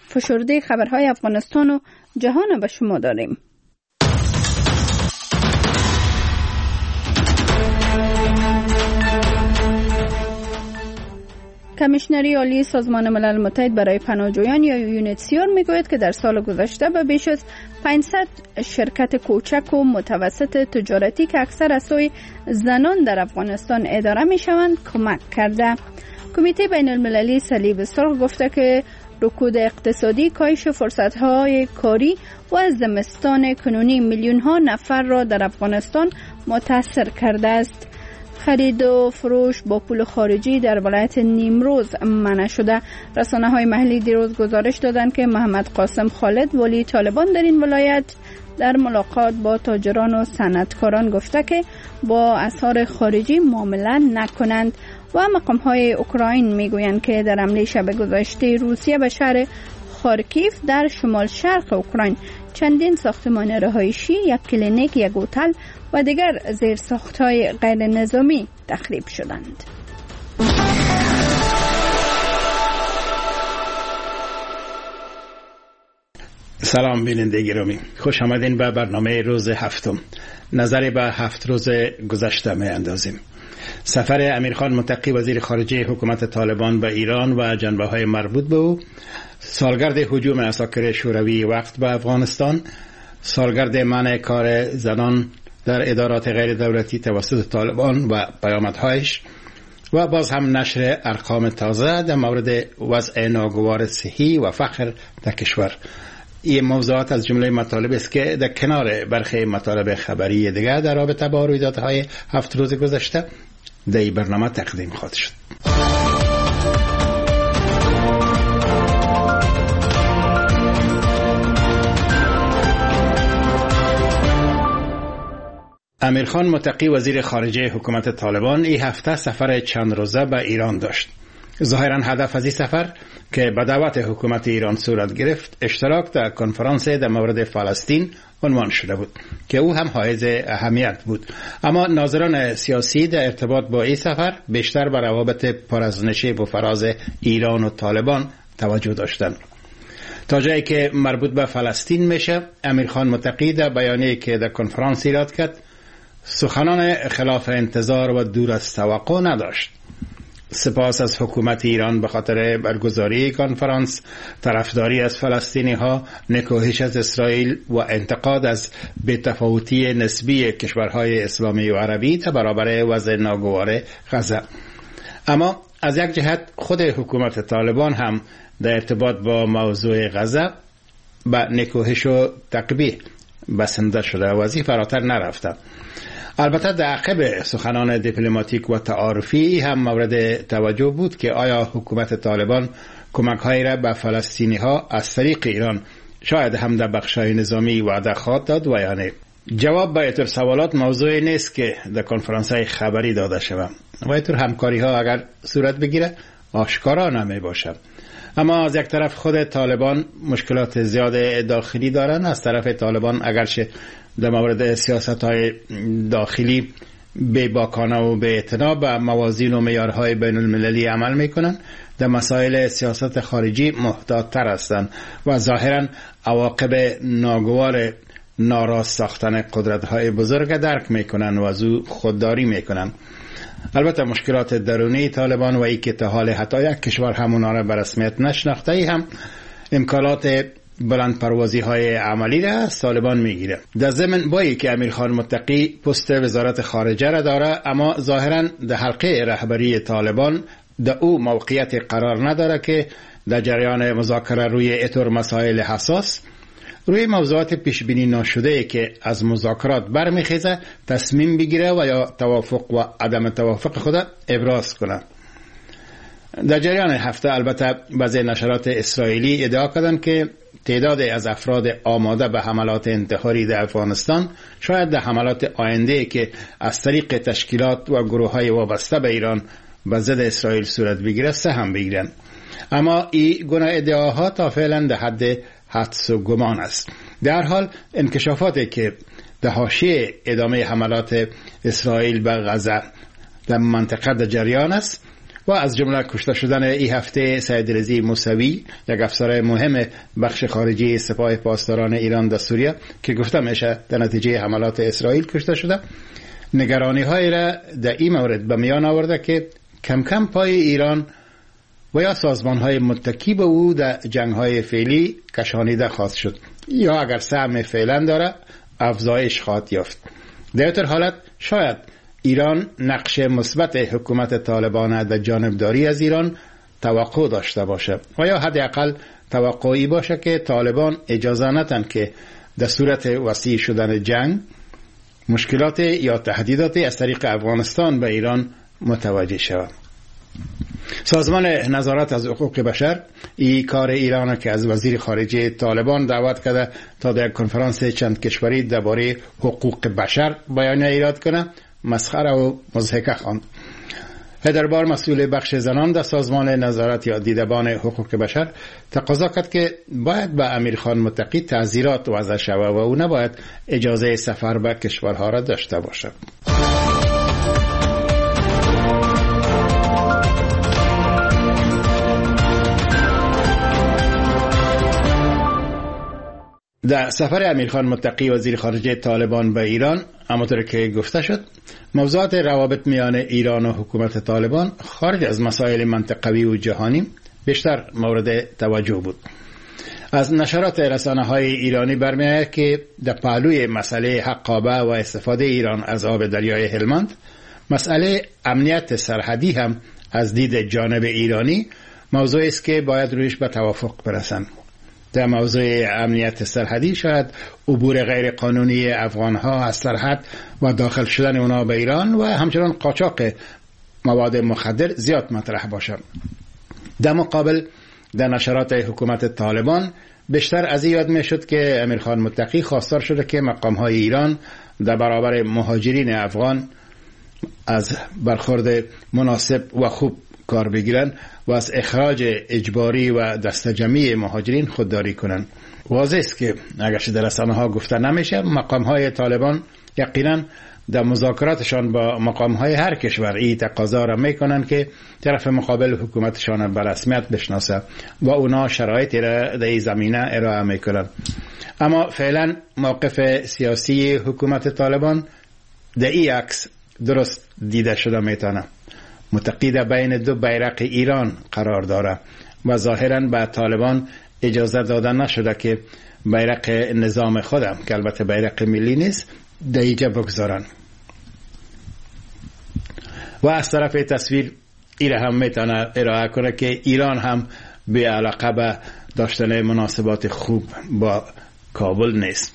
فشرده خبرهای افغانستان و جهان به شما داریم. کمیشنری عالی سازمان ملل متحد برای پناهجویان یا یونیتسیار میگوید که در سال گذشته به بیش از 500 شرکت کوچک و متوسط تجارتی که اکثر از سوی زنان در افغانستان اداره میشوند کمک کرده. کمیته بین المللی صلیب سرخ گفته که رکود اقتصادی کاهش فرصت‌های کاری و زمستان کنونی میلیون‌ها نفر را در افغانستان متاثر کرده است. خرید و فروش با پول خارجی در ولایت نیمروز منع شده. رسانه‌های محلی دیروز گزارش دادند که محمد قاسم خالد والی طالبان در این ولایت در ملاقات با تاجران و صنعتکاران گفته که با اسعار خارجی معامله نکنند و مقام‌های اوکراین میگویند که در حمله شب گذشته روسیه به شهر خارکیف در شمال شرق اوکراین چندین ساختمان رهایشی، یک کلینیک، یک هتل و دیگر زیرساخت‌های غیر نظامی تخریب شدند. سلام بیننده گرامی، خوش آمدین به برنامه روز هفتم. نظری به 7 روز گذشته می اندازیم. سفر امیرخان متقی وزیر خارجه حکومت طالبان به ایران و جنبه‌های مربوط به او، سالگرد هجوم عساکر شوروی وقت به افغانستان، سالگرد منع کار زنان در ادارات غیر دولتی توسط طالبان و پیامدهایش و باز هم نشر ارقام تازه در مورد وضع ناگوار صحی و فقر در کشور. این موضوعات از جمله مطالب است که در کنار برخی مطالب خبری دیگر در رابطه با رویدادهای 7 روز گذشته در این برنامه تقدیم خواهد شد. امیرخان متقی وزیر خارجه حکومت طالبان این هفته سفر چند روزه به ایران داشت. ظاهرا هدف از این سفر که به دعوت حکومت ایران صورت گرفت اشتراک در کنفرانس در مورد فلسطین عنوان شده بود که او هم حائز اهمیت بود، اما ناظران سیاسی در ارتباط با این سفر بیشتر بر روابط پر از نشیب و فراز ایران و طالبان توجه داشتند. تا جایی که مربوط به فلسطین میشه، امیرخان متقی در بیانیه‌ای که در کنفرانس ایراد کرد سخنان خلاف انتظار و دور از توقع نداشت. سپاس از حکومت ایران به خاطر برگزاری کنفرانس، طرفداری از فلسطینی ها، نکوهش از اسرائیل و انتقاد از بی‌تفاوتی نسبی کشورهای اسلامی و عربی در برابر وضع ناگوار غزه. اما از یک جهت خود حکومت طالبان هم در ارتباط با موضوع غزه به نکوهش و تقبیح بسنده شده و از این فراتر نرفته. البته در عقب سخنان دیپلماتیک و تعارفی هم مورد توجه بود که آیا حکومت طالبان کمک‌هایی را به فلسطینی ها از طریق ایران شاید هم در بخش‌های نظامی وعده خواهد داد و یا نه. جواب به اینطور سوالات موضوعی نیست که در کنفرانس‌های خبری داده شود و اینطور همکاری‌ها اگر صورت بگیره آشکارا نمی باشد. اما از یک طرف خود طالبان مشکلات زیاد داخلی دارن. از طرف طالبان اگرچه در مورد سیاست‌های داخلی بی‌باکانه و بی‌اعتنا به موازین و معیارهای بین المللی عمل میکنن، در مسائل سیاست خارجی محتاط‌تر هستند و ظاهراً عواقب ناگوار ناراست ساختن قدرت‌های بزرگ درک میکنن و از او خودداری میکنن. البته مشکلات درونی طالبان و ای که تا حال حتی یک کشور همونا را به رسمیت نشناخته ای هم امکانات بلند پروازی های عملی را از طالبان میگیره. در ضمن با ای که امیرخان متقی پست وزارت خارجه را داره، اما ظاهرا در حلقه رهبری طالبان در او موقعیت قرار نداره که در جریان مذاکره روی اطور مسائل حساس، روی موضوعات پیش بینی ناشده که از مذاکرات برمیخیزه تصمیم بگیره و یا توافق و عدم توافق خود ابراز کنه. در جریان هفته البته بعضی نشرات اسرائیلی ادعا کردند که تعدادی از افراد آماده به حملات انتحاری در افغانستان شاید در حملات آینده که از طریق تشکیلات و گروه‌های وابسته به ایران به ضد اسرائیل صورت بگیره سهم بگیرند. اما این گونه ادعاها تا فعلا در حد حدس و گمان است. در حال انکشافاتی که در حاشیه ادامه حملات اسرائیل به غزه در منطقه در جریان است، و از جمله کشته شدن این هفته سید رضی موسوی، یک افسر مهم بخش خارجی سپاه پاسداران ایران در سوریه که گفتم میشه در نتیجه حملات اسرائیل کشته شده، نگرانی های را در این مورد به میان آورده که کم کم پای ایران و یا سازمان های متکی به او در جنگ های فعلی کشانیده خواهد شد یا اگر سهم فعلا داره افزایش خواهد یافت. در این حالت شاید ایران نقش مثبت حکومت طالبان در جانبداری از ایران توقع داشته باشه و یا حداقل توقعی باشه که طالبان اجازه ندن که در صورت وسیع شدن جنگ مشکلات یا تهدیدات از طریق افغانستان به ایران متوجه شود. سازمان نظارت از حقوق بشر این کار ایران که از وزیر خارجه طالبان دعوت کرده تا در کنفرانس چند کشوری درباره حقوق بشر بیانیه ایراد کنه مسخره و مضحکه خواند. هدربار مسئول بخش زنان در سازمان نظارت یا دیدبان حقوق بشر تقاضا کرد که باید به امیرخان متقی تعزیرات وضع شود و او نباید اجازه سفر به کشورها را داشته باشد. در سفر امیرخان متقی وزیر خارجه طالبان به ایران، همانطور که گفته شد، موضوعات روابط میان ایران و حکومت طالبان خارج از مسائل منطقوی و جهانی بیشتر مورد توجه بود. از نشرات رسانه‌های ایرانی برمی‌آید که در پهلوی مسئله حقابه و استفاده ایران از آب دریای هلمند، مسئله امنیت سرحدی هم از دید جانب ایرانی موضوعی است که باید رویش به توافق برسند. در موضوع امنیت سرحدی شاید عبور غیر قانونی افغانها از سرحد و داخل شدن اونا به ایران و همچنان قاچاق مواد مخدر زیاد مطرح باشد. در مقابل در نشرات حکومت طالبان بیشتر از این یاد می شد که امیرخان متقی خواستار شده که مقامهای ایران در برابر مهاجرین افغان از برخورد مناسب و خوب کار بگیرن و از اخراج اجباری و دستجمعی مهاجرین خودداری کنند. واضح است که اگرچه در رسانه‌ها گفته نمیشه، مقام‌های طالبان یقینا در مذاکراتشان با مقام‌های هر کشور این تقاضا را میکنند که طرف مقابل حکومتشان به رسمیت بشناسه و اونا شرایطی را در این زمینه ارائه میکنند. اما فعلا موقف سیاسی حکومت طالبان در این عکس درست دیده شده میتونه. متقی در بین دو بیرق ایران قرار داره و ظاهراً به طالبان اجازه داده نشده که بیرق نظام خودم که البته بیرق ملی نیست در اینجا بگذارن. و از طرف تصویر ایره هم میتونه ارائه کنه که ایران هم به علاقه به داشتن مناسبات خوب با کابل نیست.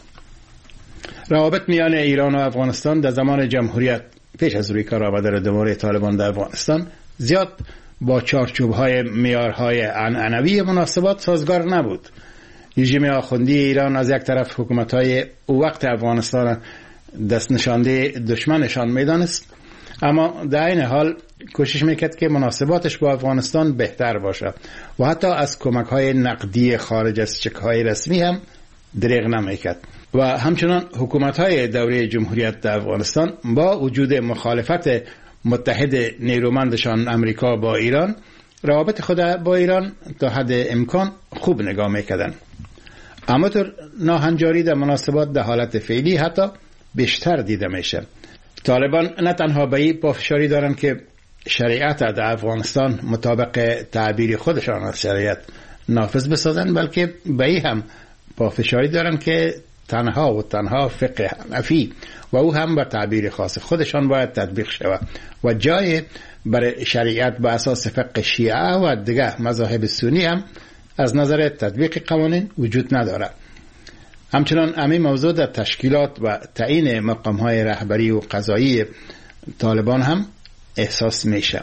روابط میان ایران و افغانستان در زمان جمهوریت پیش از روی کار آمده دوباره طالبان در افغانستان زیاد با چارچوب‌های معیارهای عنعنوی مناسبات سازگار نبود. رژیم آخوندی ایران از یک طرف حکومت‌های او وقت افغانستان دست نشانده دشمنشان میدانست، اما در این حال کوشش میکرد که مناسباتش با افغانستان بهتر باشه و حتی از کمک‌های نقدی خارج از چک‌های رسمی هم دریغ نمیکرد. و همچنان حکومت‌های دوره جمهوریت در افغانستان با وجود مخالفت متحد نیرومندشان امریکا با ایران، روابط خود با ایران تا حد امکان خوب نگاه میکردن. اما طور ناهنجاری در مناسبات در حالت فعلی حتی بیشتر دیده میشه. طالبان نه تنها به این پافشاری دارن که شریعت در افغانستان مطابق تعبیر خودشان از شریعت نافذ بسازن، بلکه به این هم پافشاری دارن که تنها و تنها فقه حنفی و او هم به تعبیر خاص خودشان باید تطبیق شود و جای برای شریعت به اساس فقه شیعه و دیگه مذاهب سنی هم از نظر تطبیق قوانین وجود نداره. همچنان همین موضوع در تشکیلات و تعیین مقام‌های رهبری و قضایی طالبان هم احساس میشه.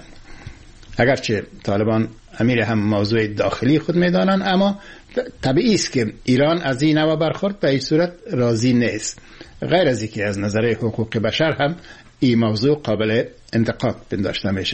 اگرچه طالبان امیر هم موضوع داخلی خود میدانند، اما طبیعی است که ایران از این نوع برخورد به این صورت راضی نیست. غیر از اینکه از نظر حقوق بشر هم این موضوع قابل انتقاد پنداشته میشه.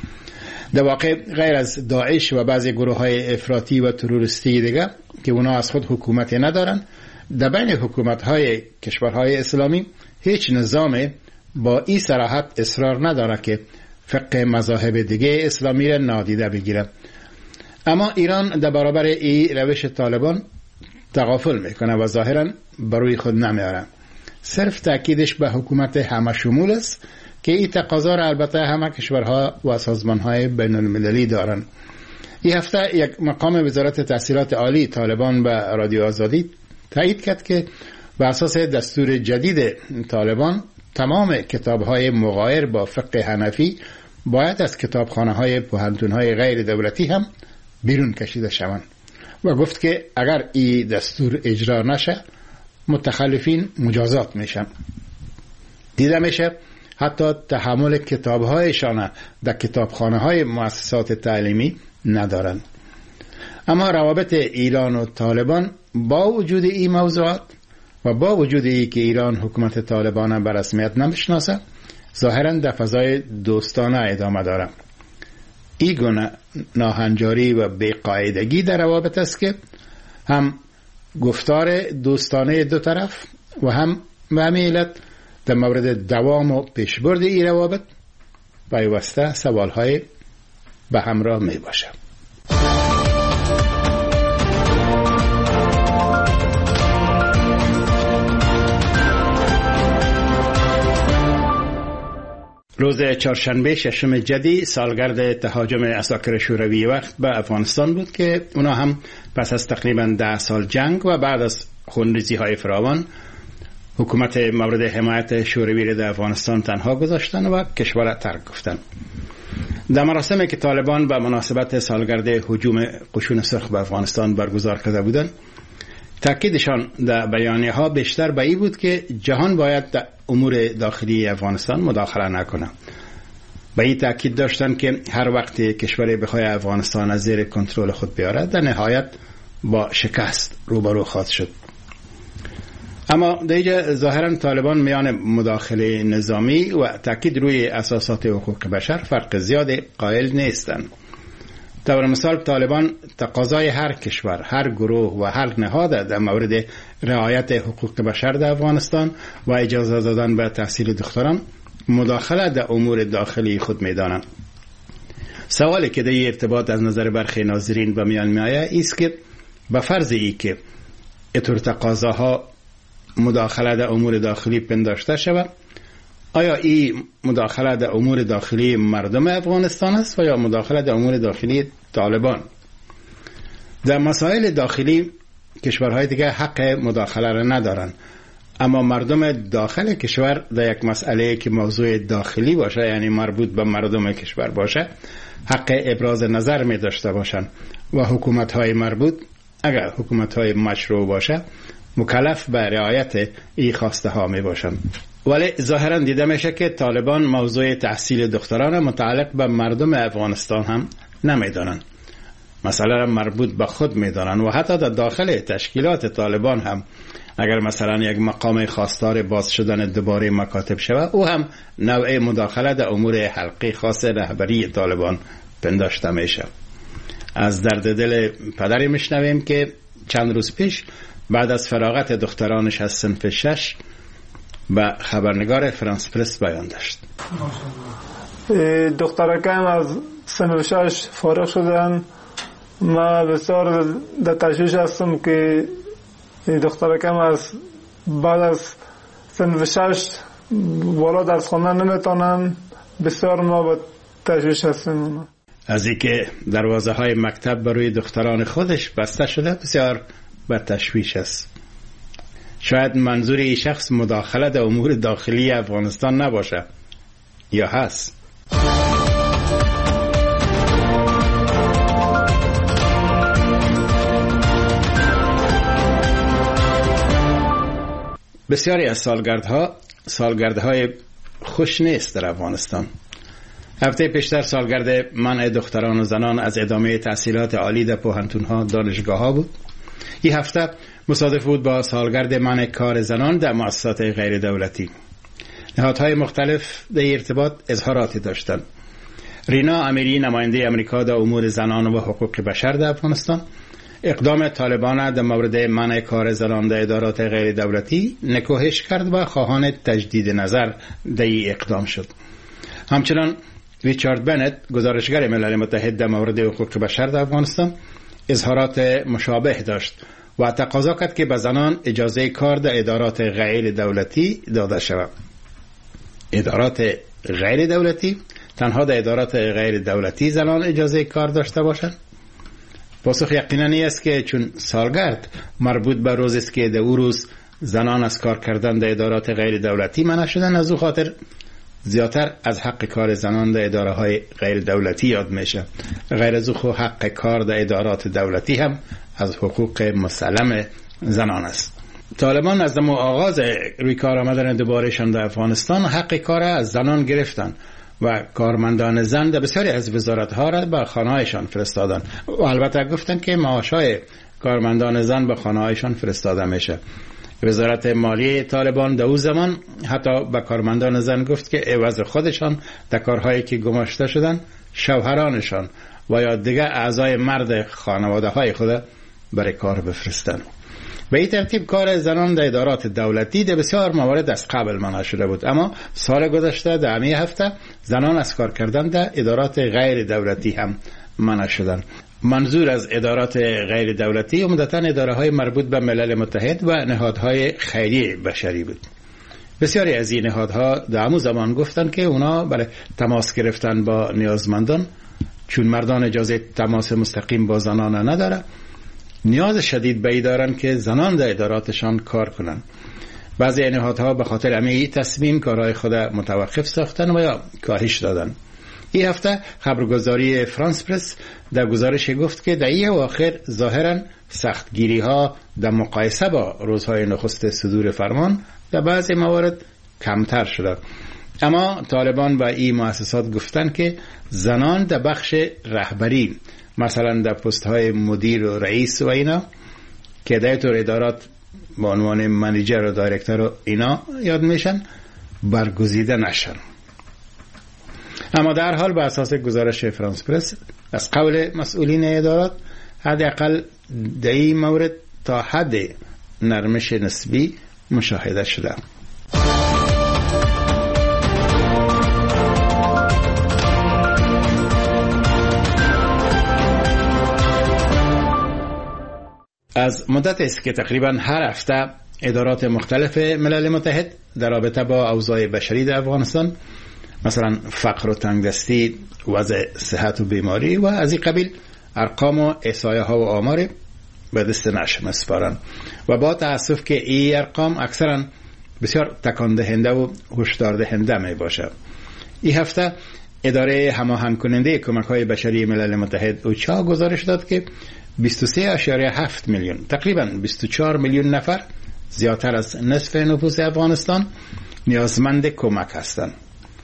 در واقع غیر از داعش و بعضی گروه‌های افراطی و تروریستی دیگه که اونا از خود حکومتی ندارن، در بین حکومت‌های کشورهای اسلامی هیچ نظام با این صراحت اصرار نداره که فقه مذاهب دیگه اسلامی را نادیده بگیره. اما ایران در برابر این روش طالبان تغافل میکنه و ظاهرا بروی خود نمیاره. صرف تاکیدش به حکومت همه شمول است که این تقاضا را البته همه کشورها و سازمانهای بین المللی دارن. این هفته یک مقام وزارت تحصیلات عالی طالبان به رادیو آزادی تایید کرد که بر اساس دستور جدید طالبان تمام کتاب‌های مغایر با فقه حنفی باید از کتابخانه‌های پوهنتون‌های غیر دولتی هم بیرون کشیده شوند و گفت که اگر این دستور اجرا نشه متخلفین مجازات میشن. دیده میشه حتی تحمل کتاب‌هایشان در کتابخانه‌های مؤسسات تعلیمی ندارن. اما روابط ایران و طالبان با وجود این موضوعات و با وجود ای که ایران حکومت طالبان به رسمیت نمیشناسه ظاهرا در فضای دوستانه ادامه داره. این گونه ناهنجاری و بی‌قاعدگی در روابط است که هم گفتار دوستانه دو طرف و هم به همین علت در مورد دوام و پیشبرد این روابط پیوسته سوالهای به همراه می باشه. روز چهارشنبه ششم جدی سالگرد تهاجم عساکر شوروی وقت به افغانستان بود که اونا هم پس از تقریبا 10 سال جنگ و بعد از خونریزی های فراوان حکومت مورد حمایت شوروی را در افغانستان تنها گذاشتن و کشور را ترک گفتن. در مراسمی که طالبان به مناسبت سالگرد هجوم قشون سرخ به افغانستان برگزار کرده بودند، تاکیدشان در بیانیه ها بیشتر به این بود که جهان باید در امور داخلی افغانستان مداخله نکنه. به این تاکید داشتن که هر وقت کشور بخواد افغانستان از زیر کنترل خود بیاره در نهایت با شکست روبرو خواهد شد. اما در اینجا ظاهرا طالبان میان مداخله نظامی و تاکید روی اساسات حقوق بشر فرق زیاد قائل نیستند. طور مثال طالبان تقاضای هر کشور، هر گروه و هر نهاد در مورد رعایت حقوق بشر در افغانستان و اجازه دادن به تحصیل دختران مداخله در امور داخلی خود میدانند. سوالی که در این ارتباط از نظر برخی ناظرین به میان میآید است که به فرض ای که اینطور تقاضاها مداخله در امور داخلی پنداشته شود، آیا این مداخله در امور داخلی مردم افغانستان است و یا مداخله در امور داخلی طالبان؟ در مسائل داخلی کشورهای دیگه حق مداخله را ندارن، اما مردم داخل کشور در یک مسئله که موضوع داخلی باشه، یعنی مربوط به مردم کشور باشه، حق ابراز نظر می داشته باشند و حکومت‌های مربوط اگر حکومت‌های مشروع باشه مکلف به رعایت این خواسته ها می باشند. ولی ظاهرا دیده میشه که طالبان موضوع تحصیل دختران متعلق به مردم افغانستان هم نمیدانن، مثلا مربوط به خود میدانن و حتی در داخل تشکیلات طالبان هم اگر مثلا یک مقام خواستار باز شدن دوباره مکاتب شود، او هم نوع مداخله در امور حلقه خاص رهبری طالبان پنداشته میشه. از درد دل پدری میشنویم که چند روز پیش بعد از فراغت دخترانش از صنف 6 به خبرنگار فرانس پرس بیان داشت. دخترکم از صنف 6 فارغ شدن. من بسیار در تشویش هستم که دخترکم از بعد از صنف 6 بالا درس خواندن نمیتونن. بسیار ما به تشویش هستیم. از اینکه دروازه های مکتب برای دختران خودش بسته شده بسیار به تشویش است. شاید منظور این شخص مداخله در امور داخلی افغانستان نباشه، یا هست؟ بسیاری از سالگردهای خوش نیست در افغانستان. هفته پیشتر سالگرد منع دختران و زنان از ادامه تحصیلات عالی در پوهنتون‌ها، دانشگاه‌ها بود. این هفته مصادف بود با سالگرد منع کار زنان در مؤسسات غیر دولتی. نهادهای مختلف در ارتباط اظهاراتی داشتند. رینا امیری، نماینده امریکا در امور زنان و حقوق بشر در افغانستان، اقدام طالبان در مورد منع کار زنان در ادارات غیر دولتی نکوهش کرد و خواهان تجدید نظر در این اقدام شد. همچنان ریچارد بنت گزارشگر ملل متحد در مورد حقوق بشر در افغانستان اظهارات مشابه داشت و تقاضا کرد که به زنان اجازه کار در ادارات غیر دولتی داده شود. ادارات غیر دولتی؟ تنها در ادارات غیر دولتی زنان اجازه کار داشته باشند؟ پاسخ یقینا است که چون سالگرد مربوط به روزی است که در او روز زنان از کار کردن در ادارات غیر دولتی منع شدن، از او خاطر زیادتر از حق کار زنان در اداره های غیر دولتی یاد میشه. غیر از او حق کار در ادارات دولتی هم از حقوق مسلم زنان است. طالبان از آغاز روی کار آمدن دوبارهشان در افغانستان حق کار از زنان گرفتن و کارمندان زن در بسیاری از وزارت‌ها را به خانه‌هایشان فرستادن و البته گفتن که معاش‌های کارمندان زن به خانه‌هایشان فرستاده میشه. وزارت مالیه طالبان در اون زمان حتی به کارمندان زن گفت که عوض خودشان در کارهایی که گماشته شدن شوهرانشان و یا دیگر اعضای مرد خانواده های خود برای کار بفرستن. به این ترتیب کار زنان در ادارات دولتی در بسیار موارد از قبل منع شده بود، اما سال گذشته در همین هفته زنان از کار کردن در ادارات غیر دولتی هم منع شدن. منظور از ادارات غیر دولتی عمدتاً اداره های مربوط به ملل متحد و نهادهای خیریه بشری بود. بسیاری از این نهادها در همون زمان گفتن که اونا برای تماس گرفتن با نیازمندان، چون مردان اجازه تماس مستقیم با زنان نداره، نیاز شدید به این دارن که زنان در اداراتشان کار کنن. بعضی نهادها به خاطر همین تصمیم کارهای خود متوقف ساختن و یا کاهش دادن. این هفته خبرگزاری فرانس پرس در گزارش گفت که در این اواخر ظاهراً سختگیری ها در مقایسه با روزهای نخست صدور فرمان در بعضی موارد کمتر شده، اما طالبان و این مؤسسات گفتن که زنان در بخش رهبری، مثلا در پست های مدیر و رئیس و اینا که در طور ادارات با عنوان منیجر و دایرکتور و اینا یاد میشن، برگزیده نشن. اما در حال به اساس گزارش فرانس پرس از قول مسئولین ادارات حداقل در این مورد تا حد نرمش نسبی مشاهده شده. از مدت است که تقریبا هر هفته ادارات مختلف ملل متحد در رابطه با اوضاع بشری در افغانستان، مثلا فقر و تنگدستی، وضع صحت و بیماری و از این قبیل ارقام و احصایه ها و آمار به دست نشر می‌سپارند و با تأسف که این ارقام اکثرا بسیار تکان دهنده و هشدار دهنده می باشه. این هفته اداره هماهنگ کننده کمک‌های بشری ملل متحد اوچا گزارش داد که 23.7 میلیون، تقریبا 24 میلیون نفر، زیادتر از نصف نفوس افغانستان، نیازمند کمک هستند.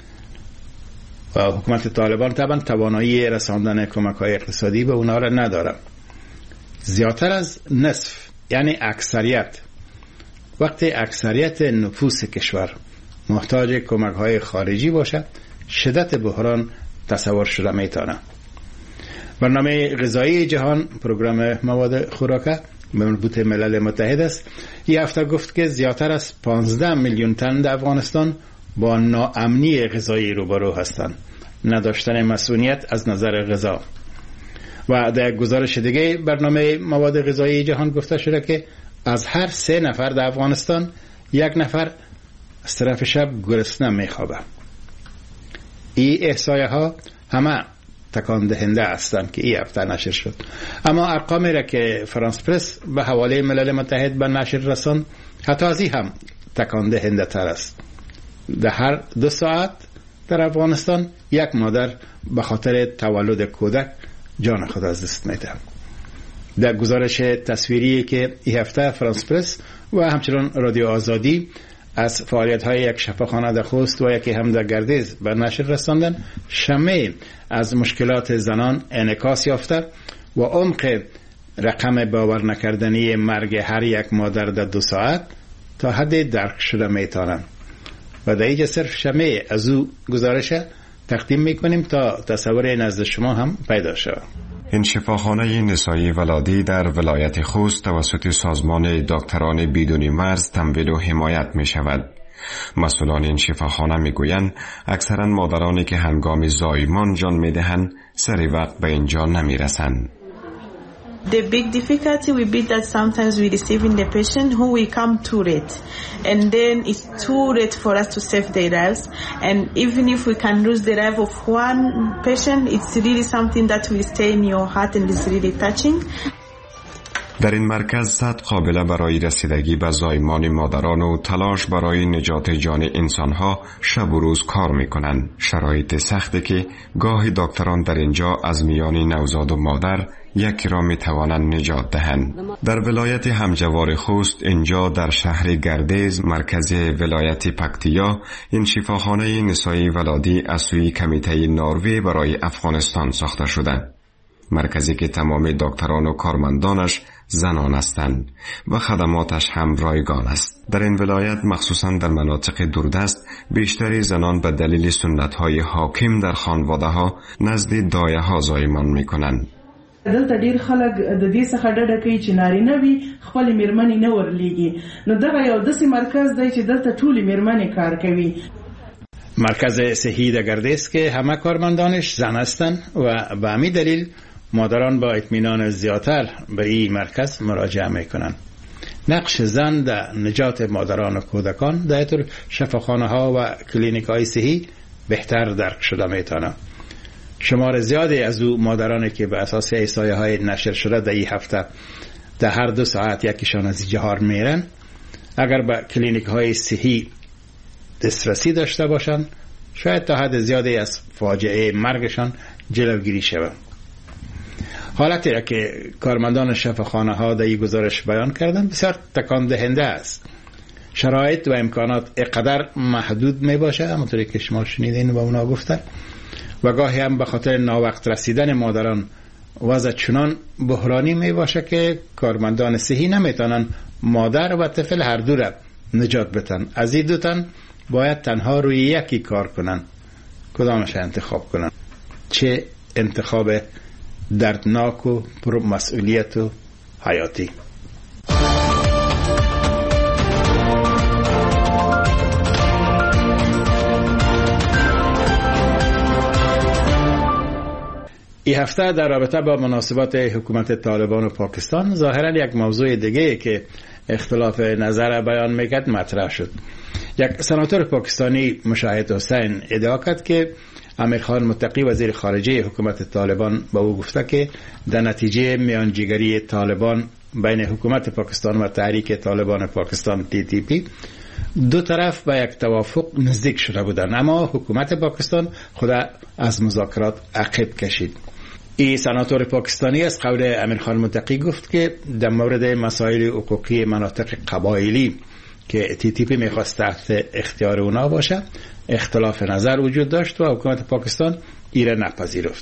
و حکومت طالبان طبعا توانایی رساندن کمک‌های اقتصادی به اونا را نداره. زیادتر از نصف یعنی اکثریت، وقتی اکثریت نفوس کشور محتاج کمک‌های خارجی باشه، شدت بحران تصور شده میتونه. برنامه غذایی جهان، پروگرام مواد خوراک مربوط ملل متحد است، این هفته گفت که زیادتر از 15 میلیون تن در افغانستان با ناامنی غذایی روبرو هستند، نداشتن مسئولیت از نظر غذا. و در گزارش دیگه برنامه مواد غذایی جهان گفته شده که از هر 3 نفر در افغانستان 1 نفر از طرف شب گرسنه میخوابه. این احصایه ها همه تکان دهنده هستند که این هفته نشر شد، اما ارقامی را که فرانس پرس به حواله ملل متحد به نشر رساند حتی از این هم تکان دهنده تر است. در هر 2 ساعت در افغانستان 1 مادر به خاطر تولد کودک جان خود از دست میده. در گزارش تصویری که این هفته فرانس پرس و همچنین رادیو آزادی از فعالیت‌های یک شفاخانه در خوست و یکی هم در گردیز به نشر رساندن، شمه از مشکلات زنان انعکاس یافته و عمق رقم باور نکردنی مرگ هر 1 مادر در 2 ساعت تا حد درک شده میتونن. و در اینجا صرف شمه از او گزارش تقدیم میکنیم تا تصور نزد شما هم پیدا شود. این شفاخانه نسایی ولادی در ولایت خوست توسط سازمان دکتران بدون مرز تمویل و حمایت می شود. مسئولان این شفاخانه میگویند اکثرا مادرانی که هنگام زایمان جان میدهند سر وقت به اینجا نمیرسند. The big difficulty will be that sometimes we receiving the patient who will come too late, and then it's too late for us to save their lives. And even if we can lose the life of one patient, it's really something that will stay in your heart and is really touching. در این مرکز 100 قابله برای رسیدگی به زایمان مادران و تلاش برای نجات جان انسانها شب و روز کار میکنند. شرایط سختی که گاهی دکتران در اینجا از میان نوزاد و مادر یکی را میتوانند نجات دهند. در ولایت همجوار خوست، اینجا در شهر گردیز مرکز ولایت پکتیا، این شفاخانه نسایی ولادی از سوی کمیته نروژ برای افغانستان ساخته شده. مرکزی که تمام دکتران و کارمندانش زنان هستند و خدماتش هم رایگان است. در این ولایت مخصوصا در مناطق دوردست بیشتری زنان به دلیل سنت‌های حاکم در خانواده‌ها نزد دایه‌ها زایمان می‌کنند. دلته ډیر خلک د دې څخه ډډه کوي چې نارینه وي خپل میرمنې نه ورلیږي. نو دغه یو داسې مرکز دی چې دلته ټولې میرمنې کار کوي. مرکز صحی در گردیز که همه کارمندانش زن هستند و به همین دلیل مادران با اطمینان زیادتر به این مرکز مراجعه میکنند. نقش زن در نجات مادران و کودکان در طور شفاخانه ها و کلینیک های صحی بهتر درک شده میتونه. شمار زیادی از او مادرانی که به اساس احصایه های نشر شده در این هفته در هر 2 ساعت یکیشان از جهار میرن، اگر به کلینیک های صحی دسترسی داشته باشند شاید تا حد زیادی از فاجعه مرگشان جلوگیری شود. حالتی را که کارمندان شفاخانه ها در این گزارش بیان کردن بسیار تکان دهنده است. شرایط و امکانات اقدر محدود می باشه، همونطوری که شما شنیدین و اونا گفتن، و گاهی هم به خاطر ناوقت رسیدن مادران وضع چنان بحرانی می باشه که کارمندان صحی نمیتونن مادر و طفل هر دو را نجات بدن. از این 2 تن باید تنها روی یکی کار کنن. کدامش انتخاب کنن؟ چه انتخاب دردناک و پر مسئولیت و حیاتی. این هفته در رابطه با مناسبات حکومت طالبان و پاکستان ظاهرا یک موضوع دیگه که اختلاف نظر بیان میکرد مطرح شد. یک سناتور پاکستانی مشاهد حسین ادعا کرد که امیرخان متقی وزیر خارجه حکومت طالبان با او گفته که در نتیجه میانجیگری طالبان بین حکومت پاکستان و تحریک طالبان پاکستان TTP 2 طرف به یک توافق نزدیک شده بودند، اما حکومت پاکستان خود از مذاکرات عقب کشید. این سناتور پاکستانی از قول امیرخان متقی گفت که در مورد مسائل حقوقی مناطق قبایلی که TTP میخواست تحت اختیار اونا باشه اختلاف نظر وجود داشت و حکومت پاکستان ایره نپذیرفت.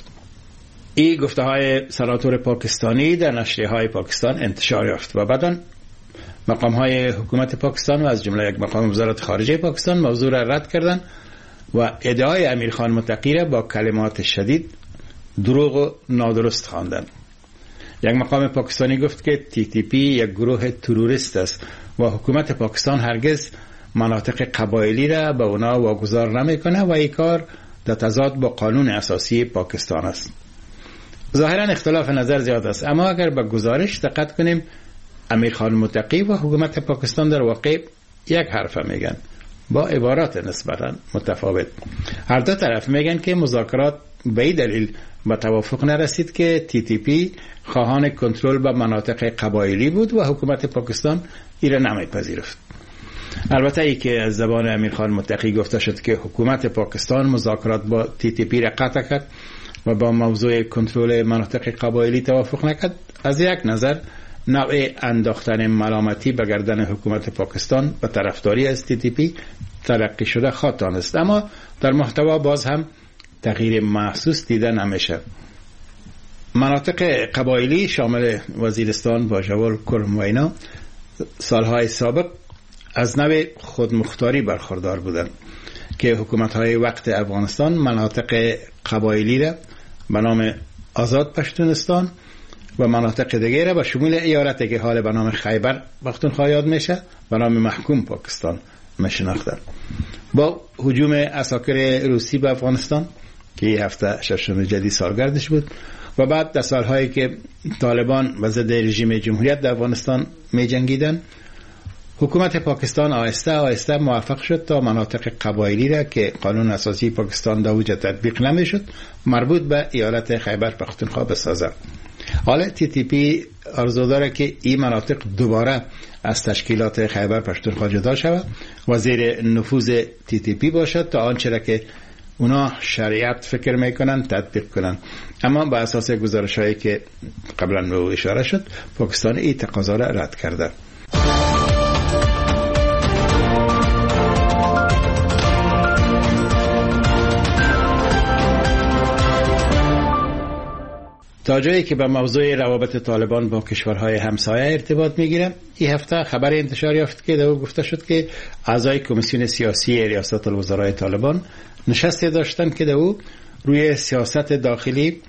این گفته های سناتور پاکستانی در نشریه های پاکستان انتشار یافت و بعداً مقام های حکومت پاکستان و از جمله یک مقام وزارت خارجه پاکستان موضوع را رد کردند و ادعای امیرخان متقی را با کلمات شدید دروغ و نادرست خواندند. یک مقام پاکستانی گفت که TTP یک گروه تروریست است و حکومت پاکستان هرگز مناطق قبایلی را به اونا واگذار نمیکنه و این کار در تضاد با قانون اساسی پاکستان است. ظاهرا اختلاف نظر زیاد است، اما اگر به گزارش دقت کنیم امیرخان متقی و حکومت پاکستان در واقع یک حرف میگن با عبارات نسبتا متفاوت. هر 2 طرف میگن که مذاکرات به این دلیل به توافق نرسید که TTP خواهان کنترل به مناطق قبایلی بود و حکومت پاکستان ایره نمیپذیرفت. البته ای که از زبان امیرخان متقی گفته شد که حکومت پاکستان مذاکرات با TTP را قطع کرد و با موضوع کنترل مناطق قبایلی توافق نکرد، از یک نظر نوع انداختن ملامتی به گردن حکومت پاکستان به طرفداری از TTP تلقی شده خاطان است، اما در محتوا باز هم تغییر محسوس دیده نمیشه. مناطق قبایلی شامل وزیرستان، باجوال، کرم و اینا سالهای سابق از نوع خودمختاری برخوردار بودند که حکومت‌های وقت افغانستان مناطق قبایلی را به نام آزاد پشتونستان و مناطق دیگه را به شمول ایالتی که حال به نام خیبر پختونخوا یاد میشه به نام محکوم پاکستان میشناختند. با هجوم عساکر روسی به افغانستان که این هفته ششم جدید سالگردش بود و بعد در سالهایی که طالبان و ضد رژیم جمهوریت در افغانستان می جنگیدن، حکومت پاکستان آهسته آهسته موفق شد تا مناطق قبایلی را که قانون اساسی پاکستان در اوج تطبیق نمیشد مربوط به ایالت خیبر پختونخوا بسازد. حالا TTP آرزو داره که این مناطق دوباره از تشکیلات خیبر پختونخوا جدا شود و زیر نفوذ TTP باشد تا آنچه را که اونا شریعت فکر میکنن تطبیق کنن. اما به اساس گزارش‌هایی که قبلا به اشاره شد، پاکستان این تقاضا را رد کرده. تا جایی که به موضوع روابط طالبان با کشورهای همسایه ارتباط میگیره، این هفته خبر انتشار یافت که در گفته شد که اعضای کمیسیون سیاسی ریاست الوزرای طالبان نشستی داشتن که در او روی سیاست داخلی،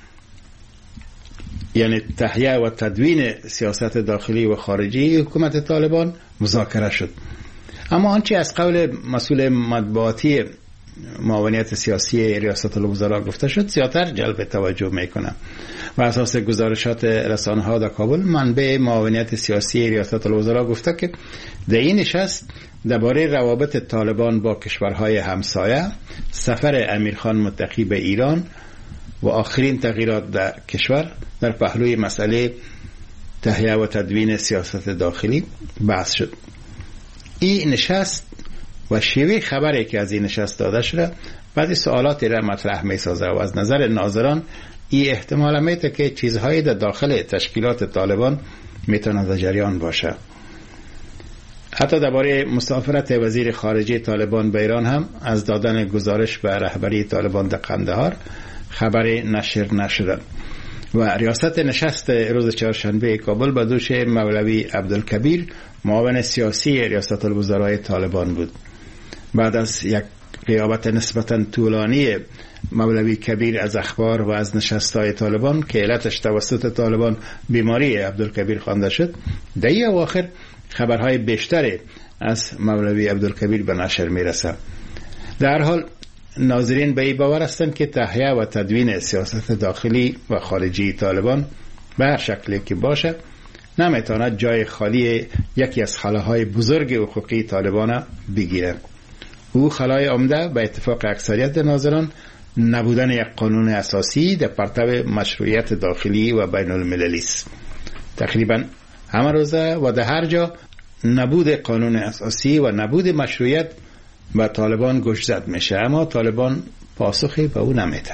یعنی تهیه و تدوین سیاست داخلی و خارجی حکومت طالبان مذاکره شد. اما آنچه از قول مسئول مطبوعاتی معاونیت سیاسی ریاست الوزراء گفته شد زیادتر جلب توجه میکنه. و اساس گزارشات رسانه‌ها در کابل، منبع معاونیت سیاسی ریاست الوزراء گفته که در این نشست درباره روابط طالبان با کشورهای همسایه، سفر امیرخان متقی به ایران و آخرین تغییرات در کشور در پهلوی مسئله تهیه و تدوین سیاست داخلی بحث شد. این نشست و شیوه خبری که از این نشست داده شده بعضی سوالاتی را مطرح می سازه و از نظر ناظران این احتمال میده که چیزهایی در داخل تشکیلات طالبان میتونه در جریان باشه. حتی درباره مسافرت وزیر خارجه طالبان به ایران هم از دادن گزارش به رهبری طالبان در قندهار خبری نشر نشده. و ریاست نشست روز چهارشنبه کابل به دوش مولوی عبدالکبیر، معاون سیاسی ریاست الوزرای طالبان بود. بعد از یک غیابت نسبتاً طولانی مولوی کبیر از اخبار و از نشست‌های طالبان که علتش توسط طالبان بیماری عبدالکبیر خوانده شد، در این اواخر خبرهای بیشتری از مولوی عبدالکبیر به نشر میرسه. در حال ناظرین به این باور هستند که تهیه و تدوین سیاست داخلی و خارجی طالبان به هر شکلی که باشه نمیتواند جای خالی یکی از خلاهای بزرگ حقوقی طالبان بگیره. او خلای عمده به اتفاق اکثریت ناظران نبودن یک قانون اساسی در پرتو مشروعیت داخلی و بین المللی است. تقریبا همه روزه و در هر جا نبود قانون اساسی و نبود مشروعیت به طالبان گوش زد میشه، اما طالبان پاسخی به او نمیدن.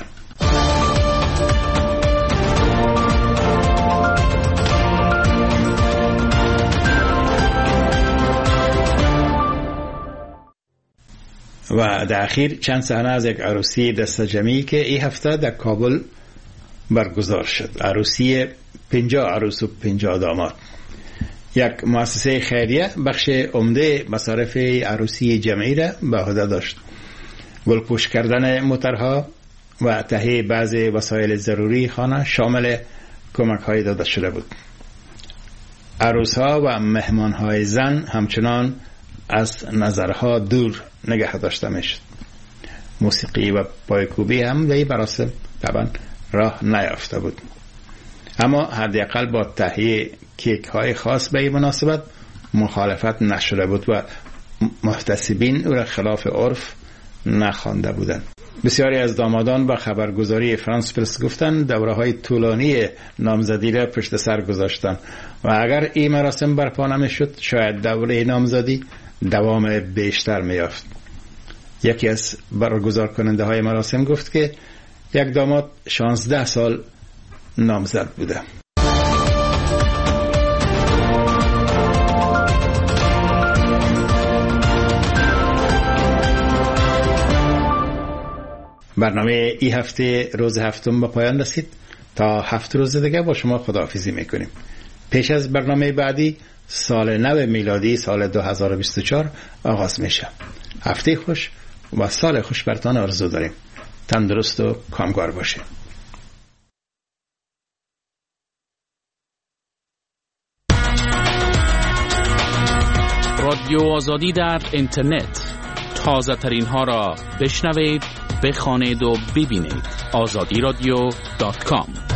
و در اخیر چند صحنه از یک عروسی دست جمعی که این هفته در کابل برگزار شد. عروسی 50 عروس و 50 داماد. یک مؤسسه خیریه بخش عمده مصارف عروسی جمعی را به عهده داشت. گلپوش کردن موترها و تهیه بعضی وسایل ضروری خانه شامل کمک های داده شده بود. عروسها و مهمان های زن همچنان از نظرها دور نگه داشته میشد. موسیقی و پایکوبی هم در این مراسم طبعا راه نیافته بود، اما حداقل با تهیه کیک های خاص به این مناسبت مخالفت نشده بود و محتسبین او را خلاف عرف نخوانده بودند. بسیاری از دامادان با خبرگزاری فرانس پرس گفتند دوره های طولانی نامزدی را پشت سر گذاشتند و اگر این مراسم برپا نمیشد شاید دوره نامزدی دوام بیشتر میافت. یکی از برگزار کننده های مراسم گفت که یک داماد 16 سال نامزد بوده. برنامه این هفته روز هفتم به پایان رسید. تا 7 روز دیگه با شما خداحافظی میکنیم. پیش از برنامه بعدی سال نو میلادی سال 2024 آغاز میشه. هفته خوش و سال خوش برتان آرزو داریم. تندرست و کامگار باشید. رادیو آزادی در اینترنت تازه ترین ها را بشنوید، بخوانید و ببینید. azadiradyo.com